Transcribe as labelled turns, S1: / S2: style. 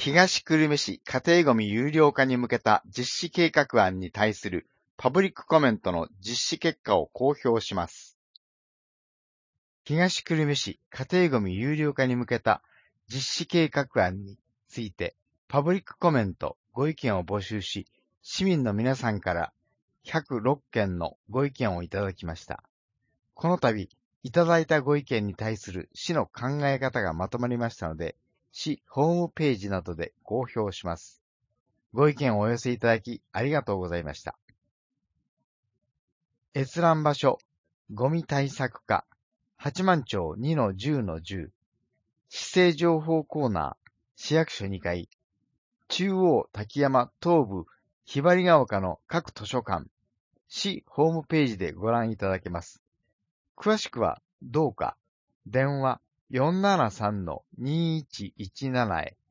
S1: 東久留米市家庭ごみ有料化に向けた実施計画案に対するパブリックコメントの実施結果を公表します。東久留米市家庭ごみ有料化に向けた実施計画案についてパブリックコメントご意見を募集し、市民の皆さんから106件のご意見をいただきました。この度、いただいたご意見に対する市の考え方がまとまりましたので、市ホームページなどで公表します。ご意見をお寄せいただきありがとうございました。閲覧場所、ゴミ対策課、八幡町 2-10-10、市政情報コーナー、市役所2階、中央滝山東部ひばりが丘の各図書館、市ホームページでご覧いただけます。詳しくはどうか電話 473-2117 へ